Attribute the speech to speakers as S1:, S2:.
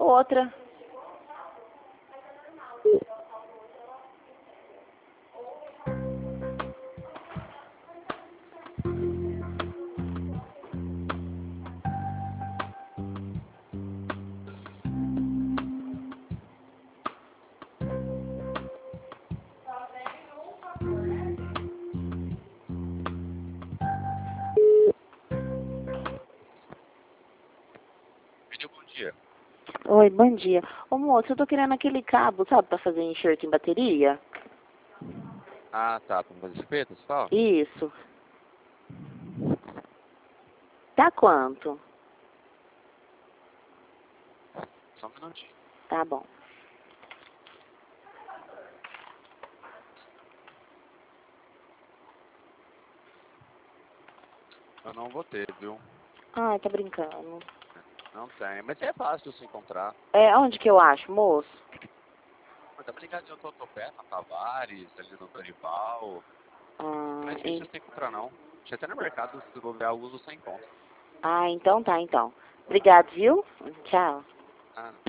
S1: Outra.
S2: Bom dia.
S1: Oi, bom dia. Ô moço, eu tô querendo aquele cabo, sabe, pra fazer enxerto em bateria?
S2: Ah, tá. Pra fazer chupeta, você fala?
S1: Isso. Tá quanto?
S2: Só um minutinho.
S1: Tá bom.
S2: Eu não vou ter, viu?
S1: Ai, tá brincando.
S2: Não tem. Mas é fácil de se encontrar.
S1: É, onde que eu acho, moço?
S2: Mas tá brincando de Totopé, na Tavares, ali no Dorival. Não é
S1: Ah,
S2: difícil de se encontrar, não. Tinha até no mercado, se bobear, o uso sem encontro.
S1: então tá, então. Obrigado, viu? Tchau.
S2: Ah,